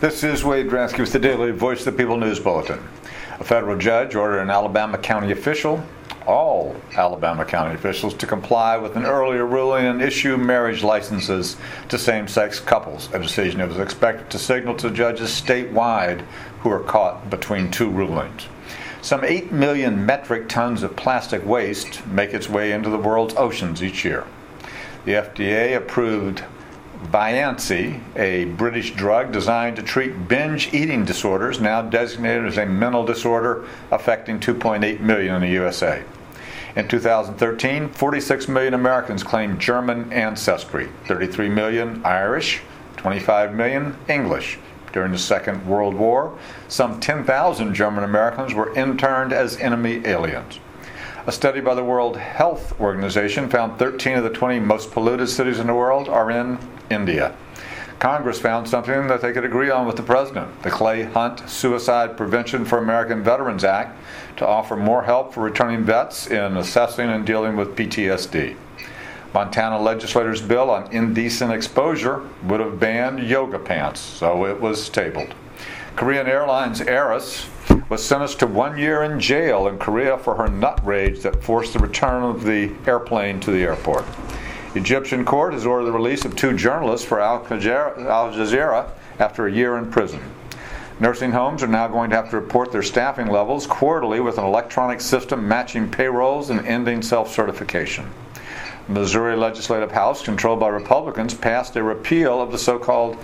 This is Wade Dransky with the Daily Voice of the People News Bulletin. A federal judge ordered an Alabama county official, all Alabama county officials, to comply with an earlier ruling and issue marriage licenses to same-sex couples, a decision that was expected to signal to judges statewide who are caught between two rulings. Some 8 million metric tons of plastic waste make its way into the world's oceans each year. The FDA approved Vyvanse, a British drug designed to treat binge eating disorders, now designated as a mental disorder affecting 2.8 million in the USA. In 2013, 46 million Americans claimed German ancestry, 33 million Irish, 25 million English. During the Second World War, some 10,000 German Americans were interned as enemy aliens. A study by the World Health Organization found 13 of the 20 most polluted cities in the world are in India. Congress found something that they could agree on with the president, the Clay Hunt Suicide Prevention for American Veterans Act, to offer more help for returning vets in assessing and dealing with PTSD. Montana legislators' bill on indecent exposure would have banned yoga pants, so it was tabled. Korean Airlines heiress was sentenced to 1 year in jail in Korea for her nut rage that forced the return of the airplane to the airport. Egyptian court has ordered the release of 2 journalists for Al Jazeera after a year in prison. Nursing homes are now going to have to report their staffing levels quarterly with an electronic system matching payrolls and ending self-certification. The Missouri Legislative House, controlled by Republicans, passed a repeal of the so-called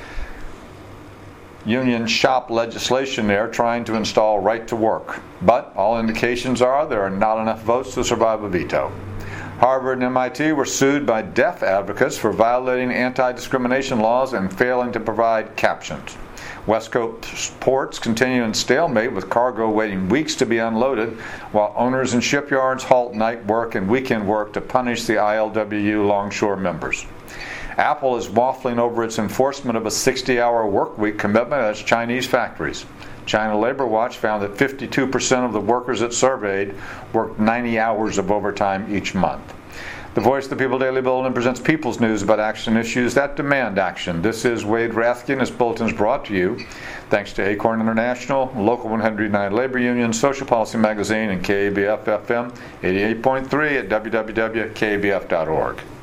union shop legislation there, trying to install right to work. But all indications are there are not enough votes to survive a veto. Harvard and MIT were sued by deaf advocates for violating anti-discrimination laws and failing to provide captions. West Coast ports continue in stalemate with cargo waiting weeks to be unloaded, while owners and shipyards halt night work and weekend work to punish the ILWU longshore members. Apple is waffling over its enforcement of a 60-hour work week commitment at its Chinese factories. China Labor Watch found that 52% of the workers it surveyed worked 90 hours of overtime each month. The Voice of the People Daily Bulletin presents people's news about action issues that demand action. This is Wade Dransky, and this bulletin is brought to you thanks to Acorn International, Local 109 Labor Union, Social Policy Magazine, and KABF FM 88.3 at www.kabf.org.